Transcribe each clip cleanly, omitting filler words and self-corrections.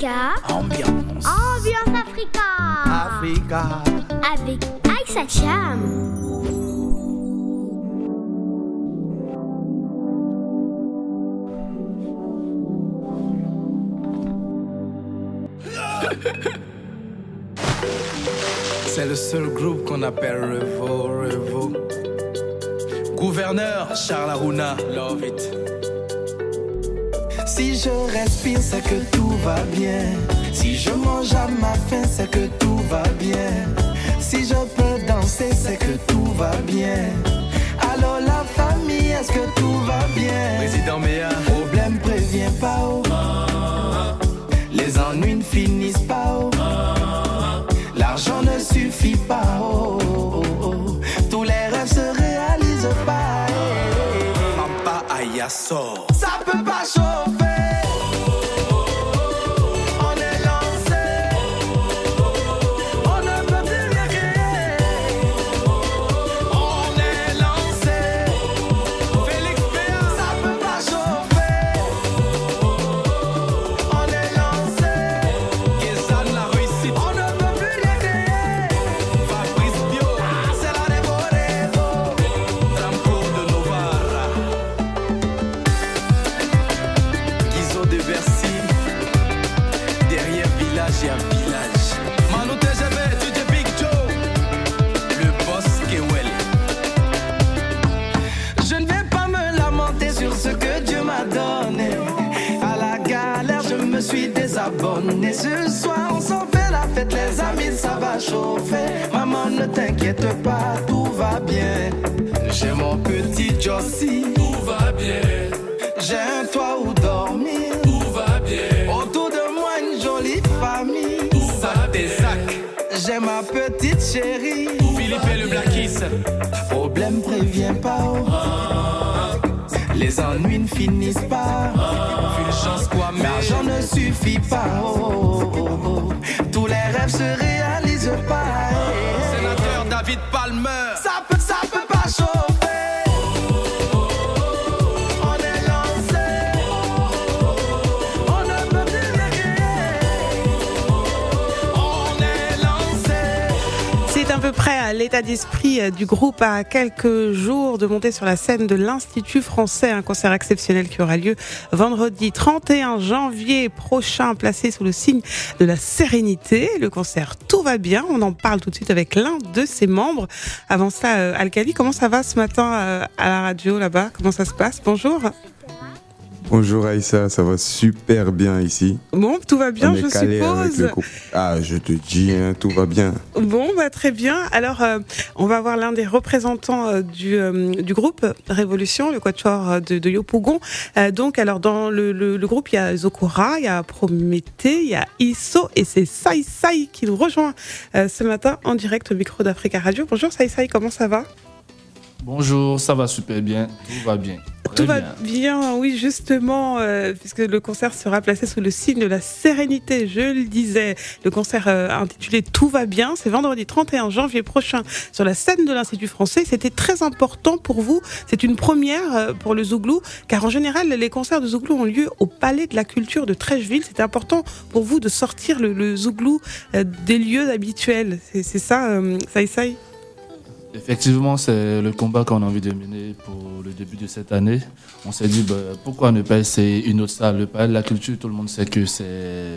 Africa. Ambiance. Ambiance Africa. Africa. Avec Aïssa Cham. C'est le seul groupe qu'on appelle Revo. Gouverneur Charles Aruna, love it. Si je respire, c'est que tout va bien. Si je mange à ma faim, c'est que tout va bien. Si je peux danser, c'est que tout va bien. Alors la famille, est-ce que tout va bien? Président Méa, problème prévient pas oh. Les ennuis ne finissent pas oh. L'argent ne suffit pas oh. Tous les rêves se réalisent pas Papa Ayasso. Ça peut pas chauffer. Et ce soir on s'en fait la fête, les amis, ça va chauffer. Maman ne t'inquiète pas, tout va bien. J'ai mon petit Jossie, tout va bien. J'ai un toit où dormir, tout va bien. Autour de moi une jolie famille, tout va bien. J'ai ma petite chérie, Philippe et le Blackis. Problème prévient pas oh. Les ennuis ne finissent pas L'argent ne suffit pas oh. Tous les rêves se réalisent pas Sénateur David Palmer. Ça peut pas chauffer. On est lancé. On ne peut plus régler. On est lancé. C'est à peu près l'état d'esprit du groupe à quelques jours de monter sur la scène de l'Institut français, un concert exceptionnel qui aura lieu vendredi 31 janvier prochain, placé sous le signe de la sérénité. Le concert Tout va bien, on en parle tout de suite avec l'un de ses membres. Avant ça, Alkali, comment ça va ce matin à la radio là-bas? Comment ça se passe? Bonjour. Bonjour Aïssa, ça va super bien ici. Bon, tout va bien, je suppose. Ah, je te dis, tout va bien. Bon, très bien. Alors, on va voir l'un des représentants du groupe Révolution, le quatuor de Yopougon. Donc, alors dans le groupe, il y a Zokora, il y a Prométhée, il y a Isso et c'est Sai Sai qui nous rejoint ce matin en direct au micro d'Africa Radio. Bonjour Sai Sai, comment ça va? Bonjour, ça va super bien, tout va bien. Tout va bien, oui, justement, puisque le concert sera placé sous le signe de la sérénité, je le disais. Le concert intitulé Tout va bien, c'est vendredi 31 janvier prochain sur la scène de l'Institut français. C'était très important pour vous, c'est une première pour le Zouglou, car en général, les concerts de Zouglou ont lieu au Palais de la Culture de Trècheville. C'était important pour vous de sortir le Zouglou des lieux habituels. C'est ça, Sai Sai? Effectivement, c'est le combat qu'on a envie de mener pour le début de cette année. On s'est dit, pourquoi ne pas essayer une autre salle? Le Palais de la Culture, tout le monde sait que c'est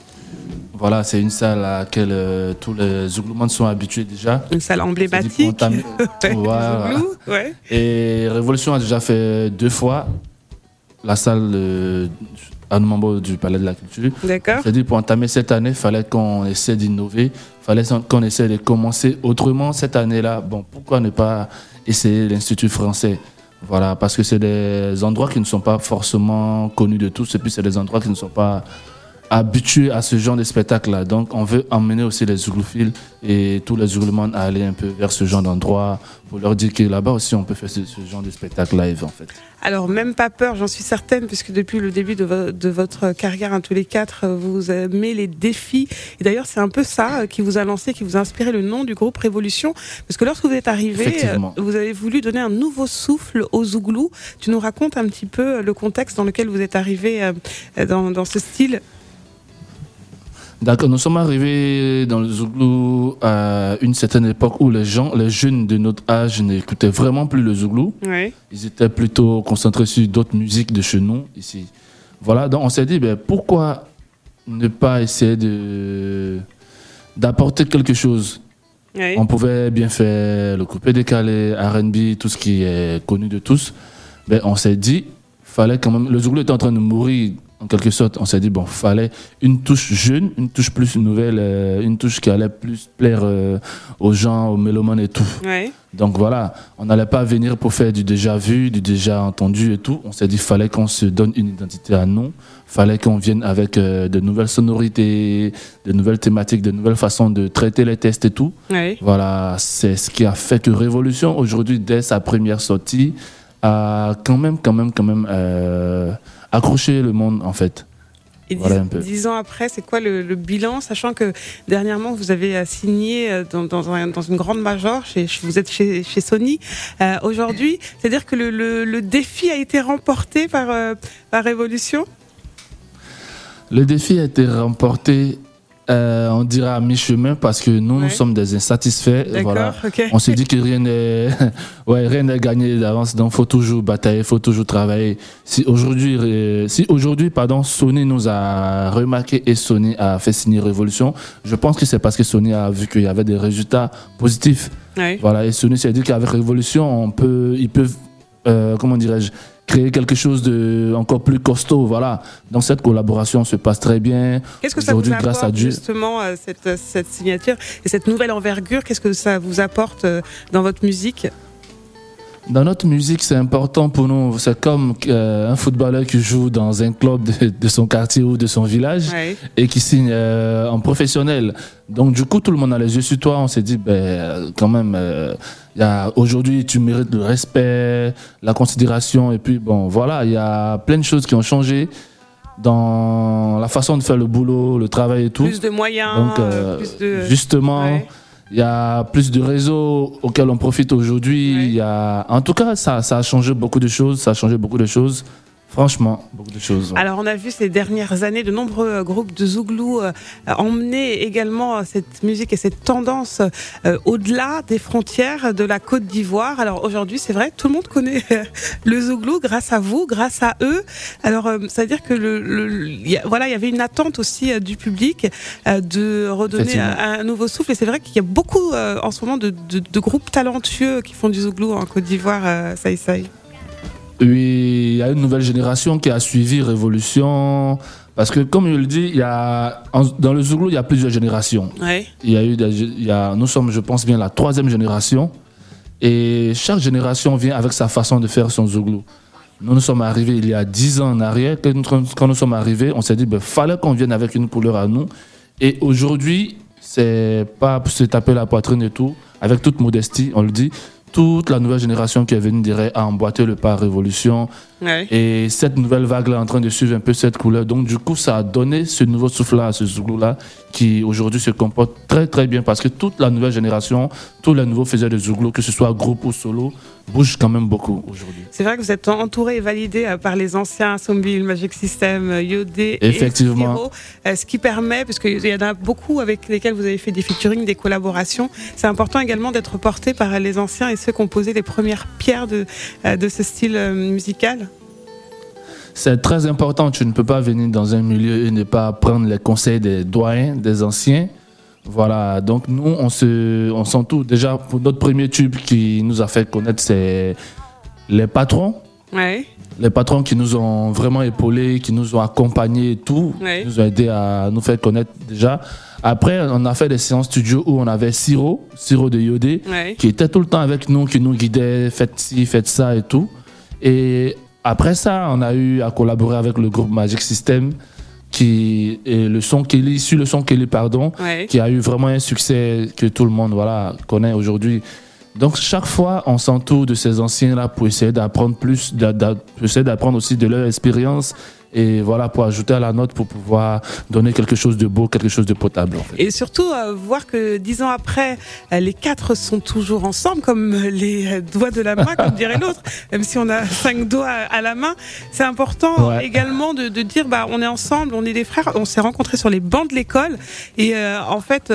une salle à laquelle tous les Zougloumands sont habitués déjà. Une salle emblématique. Voilà. Ouais. Et Révolution a déjà fait 2 fois la salle à Numambo du Palais de la Culture. D'accord. C'est-à-dire pour entamer cette année, il fallait qu'on essaie d'innover, il fallait qu'on essaie de commencer autrement cette année-là. Bon, pourquoi ne pas essayer l'Institut français? Voilà, parce que c'est des endroits qui ne sont pas forcément connus de tous, et puis c'est des endroits qui ne sont pas habitués à ce genre de spectacle-là. Donc on veut emmener aussi les Zouglouphiles et tous les Zougloumands à aller un peu vers ce genre d'endroit pour leur dire que là-bas aussi on peut faire ce genre de spectacle live en fait. Alors même pas peur, j'en suis certaine, puisque depuis le début de votre carrière, tous les 4, vous aimez les défis. Et d'ailleurs c'est un peu ça qui vous a lancé, qui vous a inspiré le nom du groupe Révolution, parce que lorsque vous êtes arrivé, vous avez voulu donner un nouveau souffle au Zouglou. Tu nous racontes un petit peu le contexte dans lequel vous êtes arrivé dans ce style? D'accord, nous sommes arrivés dans le Zouglou à une certaine époque où les jeunes de notre âge n'écoutaient vraiment plus le Zouglou. Oui. Ils étaient plutôt concentrés sur d'autres musiques de chez nous, ici. Voilà, donc on s'est dit, pourquoi ne pas essayer d'apporter quelque chose. Oui. On pouvait bien faire le coupé décalé, R&B, tout ce qui est connu de tous. On s'est dit, fallait quand même. Le Zouglou était en train de mourir, en quelque sorte. On s'est dit, fallait une touche jeune, une touche plus nouvelle, une touche qui allait plus plaire aux gens, aux mélomanes et tout. Oui. Donc voilà, on n'allait pas venir pour faire du déjà vu, du déjà entendu et tout. On s'est dit, fallait qu'on se donne une identité à nous. Fallait qu'on vienne avec de nouvelles sonorités, de nouvelles thématiques, de nouvelles façons de traiter les tests et tout. Oui. Voilà, c'est ce qui a fait que Révolution, aujourd'hui, dès sa première sortie, a quand même accroché le monde, en fait. Et voilà un peu. 10 ans après, c'est quoi le bilan, sachant que dernièrement, vous avez signé dans une grande major, vous êtes chez Sony. Aujourd'hui, c'est-à-dire que le défi a été remporté par Révolution ? Le défi a été remporté, on dirait à mi-chemin, parce que nous sommes des insatisfaits. D'accord, voilà. ok. On s'est dit que rien n'est gagné d'avance, donc il faut toujours batailler, il faut toujours travailler. Si aujourd'hui, Sony nous a remarqué et Sony a fait signer Révolution, je pense que c'est parce que Sony a vu qu'il y avait des résultats positifs. Oui. Voilà, et Sony s'est dit qu'avec Révolution, ils peuvent, comment dirais-je, créer quelque chose de encore plus costaud, voilà. Donc cette collaboration se passe très bien. Qu'est-ce que ça vous apporte, grâce à Dieu, justement, cette signature et cette nouvelle envergure? Qu'est-ce que ça vous apporte dans votre musique? Dans notre musique, c'est important pour nous. C'est comme un footballeur qui joue dans un club de son quartier ou de son village et qui signe en professionnel. Donc du coup, tout le monde a les yeux sur toi. On s'est dit, quand même, aujourd'hui, tu mérites le respect, la considération. Et puis, voilà, il y a plein de choses qui ont changé dans la façon de faire le boulot, le travail et tout. Plus de moyens, justement... Ouais. Il y a plus de réseaux auxquels on profite aujourd'hui. En tout cas, ça a changé beaucoup de choses. Franchement, beaucoup de choses. Ouais. Alors, on a vu ces dernières années de nombreux groupes de Zouglou emmener également cette musique et cette tendance au-delà des frontières de la Côte d'Ivoire. Alors aujourd'hui, c'est vrai, tout le monde connaît le Zouglou grâce à vous, grâce à eux. Alors, c'est-à-dire que il y avait une attente aussi du public de redonner un nouveau souffle. Et c'est vrai qu'il y a beaucoup en ce moment de groupes talentueux qui font du Zouglou en Côte d'Ivoire, Saï. Oui, il y a une nouvelle génération qui a suivi Révolution. Parce que, comme je le dis, dans le Zouglou, il y a plusieurs générations. Ouais. Nous sommes, je pense bien, la 3e génération. Et chaque génération vient avec sa façon de faire son Zouglou. Nous sommes arrivés il y a 10 ans en arrière. Quand nous sommes arrivés, on s'est dit fallait qu'on vienne avec une couleur à nous. Et aujourd'hui, c'est pas pour se taper la poitrine et tout. Avec toute modestie, on le dit. Toute la nouvelle génération qui est venue a emboîté le pas Révolution. Ouais. Et cette nouvelle vague-là est en train de suivre un peu cette couleur. Donc, du coup, ça a donné ce nouveau souffle-là, ce Zouglou-là, qui aujourd'hui se comporte très, très bien parce que toute la nouvelle génération, tous les nouveaux faiseurs de Zouglou, que ce soit groupe ou solo, bougent quand même beaucoup aujourd'hui. C'est vrai que vous êtes entouré et validé par les anciens Sombil, Magic System, Yodé effectivement. Et Siro, ce qui permet, parce qu'il y en a beaucoup avec lesquels vous avez fait des featuring, des collaborations, c'est important également d'être porté par les anciens et ceux qui ont posé les premières pierres de ce style musical. C'est très important, tu ne peux pas venir dans un milieu et ne pas prendre les conseils des doyens, des anciens. Voilà, donc nous, on s'entoure. Déjà, pour notre premier tube qui nous a fait connaître, c'est les patrons. Ouais. Les patrons qui nous ont vraiment épaulés, qui nous ont accompagnés et tout, qui nous ont aidés à nous faire connaître déjà. Après, on a fait des séances studio où on avait Siro de Yodé, qui était tout le temps avec nous, qui nous guidait, faites ci, faites ça et tout. Et après ça, on a eu à collaborer avec le groupe Magic System, qui a eu vraiment un succès que tout le monde connaît aujourd'hui. Donc chaque fois, on s'entoure de ces anciens-là pour essayer d'apprendre plus, essayer d'apprendre aussi de leur expérience et voilà, pour ajouter à la note, pour pouvoir donner quelque chose de beau, quelque chose de potable. En fait. Et surtout, voir que 10 ans après, les 4 sont toujours ensemble, comme les doigts de la main, comme dirait l'autre, même si on a 5 doigts à la main. C'est important également de dire, on est ensemble, on est des frères, on s'est rencontrés sur les bancs de l'école, et en fait,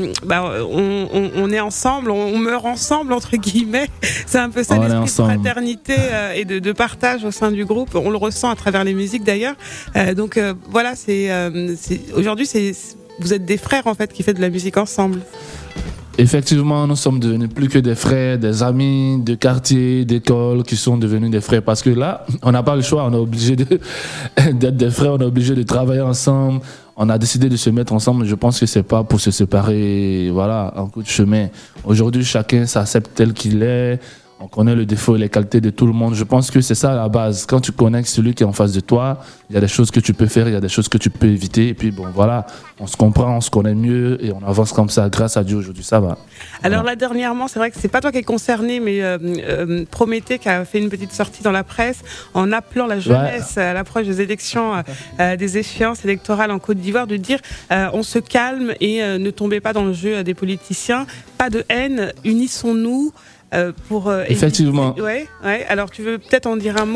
on est ensemble, on meurt ensemble, entre guillemets. C'est un peu ça l'esprit de fraternité et de partage au sein du groupe. On le ressent à travers les musiques d'ailleurs. Donc voilà, aujourd'hui, vous êtes des frères en fait qui font de la musique ensemble. Effectivement, nous sommes devenus plus que des frères, des amis de quartier, d'école qui sont devenus des frères. Parce que là, on n'a pas le choix, on est obligé d'être des frères, on est obligé de travailler ensemble. On a décidé de se mettre ensemble. Je pense que c'est pas pour se séparer, voilà, en coup de chemin. Aujourd'hui, chacun s'accepte tel qu'il est. On connaît le défaut et les qualités de tout le monde. Je pense que c'est ça la base. Quand tu connais celui qui est en face de toi, il y a des choses que tu peux faire, il y a des choses que tu peux éviter. Et puis bon, voilà, on se comprend, on se connaît mieux et on avance comme ça. Grâce à Dieu, aujourd'hui, ça va. Alors là, dernièrement, c'est vrai que c'est pas toi qui es concerné, mais Prométhée qui a fait une petite sortie dans la presse en appelant la jeunesse à l'approche des élections, des échéances électorales en Côte d'Ivoire, de dire on se calme et ne tombez pas dans le jeu des politiciens. Pas de haine, unissons-nous. Effectivement. Ouais. Alors, tu veux peut-être en dire un mot ?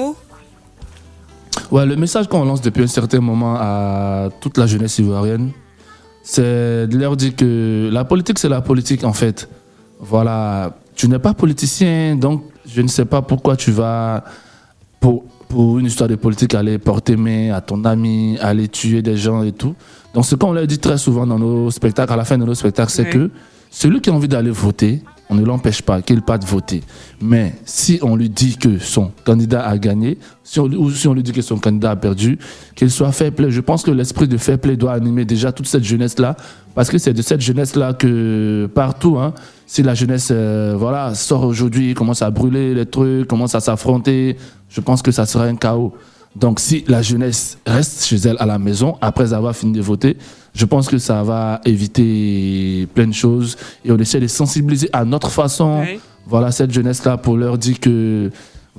Ouais, le message qu'on lance depuis un certain moment à toute la jeunesse ivoirienne, c'est de leur dire que la politique, c'est la politique en fait. Voilà, tu n'es pas politicien, donc je ne sais pas pourquoi tu vas, pour une histoire de politique, aller porter main à ton ami, aller tuer des gens et tout. Donc, ce qu'on leur dit très souvent dans nos spectacles, à la fin de nos spectacles, c'est que celui qui a envie d'aller voter, on ne l'empêche pas, qu'il pas de voter. Mais si on lui dit que son candidat a gagné, si on lui dit que son candidat a perdu, qu'il soit fair play. Je pense que l'esprit de fair play doit animer déjà toute cette jeunesse-là, parce que c'est de cette jeunesse-là que partout, si la jeunesse sort aujourd'hui, commence à brûler les trucs, commence à s'affronter, je pense que ça sera un chaos. Donc si la jeunesse reste chez elle à la maison, après avoir fini de voter, je pense que ça va éviter plein de choses. Et on essaie de sensibiliser à notre façon, cette jeunesse-là, pour leur dire que,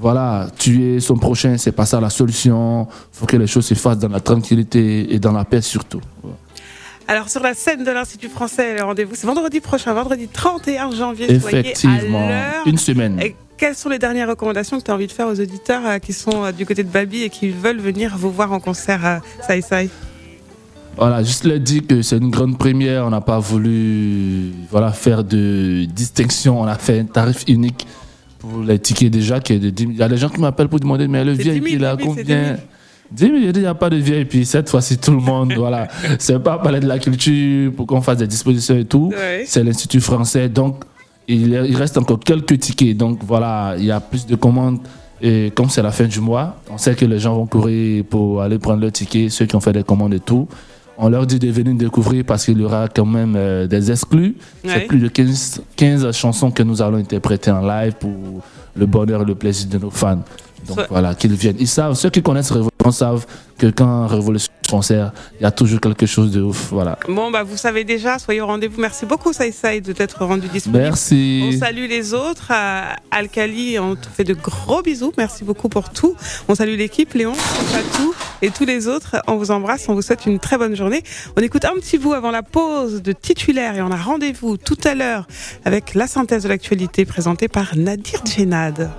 tuer son prochain, c'est pas ça la solution. Il faut que les choses se fassent dans la tranquillité et dans la paix surtout. Alors, sur la scène de l'Institut français, le rendez-vous, c'est vendredi prochain, vendredi 31 janvier. Effectivement, soyez à l'heure. Une semaine. Et quelles sont les dernières recommandations que tu as envie de faire aux auditeurs qui sont du côté de Babi et qui veulent venir vous voir en concert à Sai Sai? Voilà, juste leur dire que c'est une grande première. On n'a pas voulu faire de distinction. On a fait un tarif unique pour les tickets déjà. Il y a des gens qui m'appellent pour demander, mais le VIP, il a combien? 10 000, il n'y a pas de VIP. Cette fois-ci, tout le monde, C'est pas Palais de la Culture pour qu'on fasse des dispositions et tout. C'est l'Institut français. Donc, il reste encore quelques tickets. Donc, il y a plus de commandes. Et comme c'est la fin du mois, on sait que les gens vont courir pour aller prendre leur ticket, ceux qui ont fait des commandes et tout. On leur dit de venir découvrir parce qu'il y aura quand même des exclus. C'est plus de 15 chansons que nous allons interpréter en live pour le bonheur et le plaisir de nos fans. Donc qu'ils viennent. Ils savent, ceux qui connaissent Révolution savent que quand Révolution concert, il y a toujours quelque chose de ouf. Bon, vous savez déjà, soyez au rendez-vous. Merci beaucoup, Sai Sai, de t'être rendu disponible. Merci. On salue les autres. Alcali, on te fait de gros bisous. Merci beaucoup pour tout. On salue l'équipe, Léon, Fatou et tous les autres. On vous embrasse. On vous souhaite une très bonne journée. On écoute un petit bout avant la pause de Titulaire et on a rendez-vous tout à l'heure avec la synthèse de l'actualité présentée par Nadir Djenad.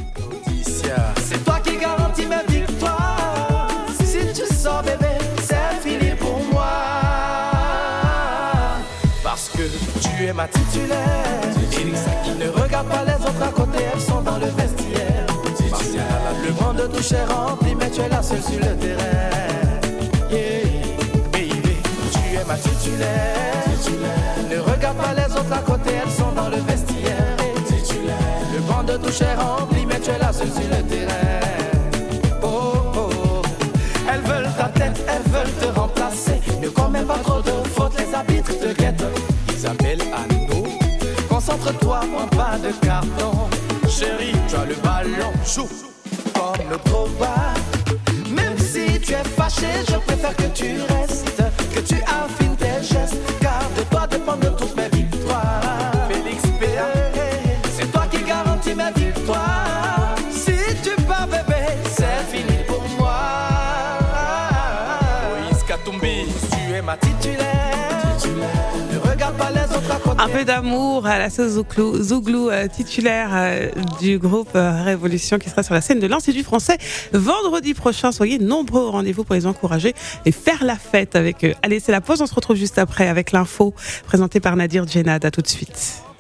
C'est toi qui garantis ma victoire. Si tu sors bébé, c'est fini pour moi. Parce que tu es ma titulaire. Elisa qui ne regarde pas les autres à côté, elles sont dans le vestiaire. Le banc de touche est rempli, mais tu es la seule sur le terrain. Baby, tu es ma titulaire. Ne regarde pas les autres à côté, elles sont dans le vestiaire. Le banc de touche est rempli, mais tu es la seule sur le terrain. Elles veulent ta tête, elles veulent te remplacer. Ne commets pas trop de fautes, les arbitres te guettent. Isabelle à nous, concentre-toi, prends pas de carton. Chérie, tu as le ballon, joue comme le Drogba. Même si tu es fâché, je préfère que tu restes, que tu affines tes gestes, car de toi dépendent toutes mes victoires. Félix Péa, c'est toi qui garantis ma victoire. Si tu pars bébé, c'est fini pour moi. Katumbi. Tu es ma titulaire. Ne regarde pas les autres à côté. Un peu d'amour à la sauce Zouglou, titulaire du groupe Révolution qui sera sur la scène de l'Institut français vendredi prochain. Soyez nombreux au rendez-vous pour les encourager et faire la fête avec eux. Allez, c'est la pause. On se retrouve juste après avec l'info présentée par Nadir Djenad. À tout de suite.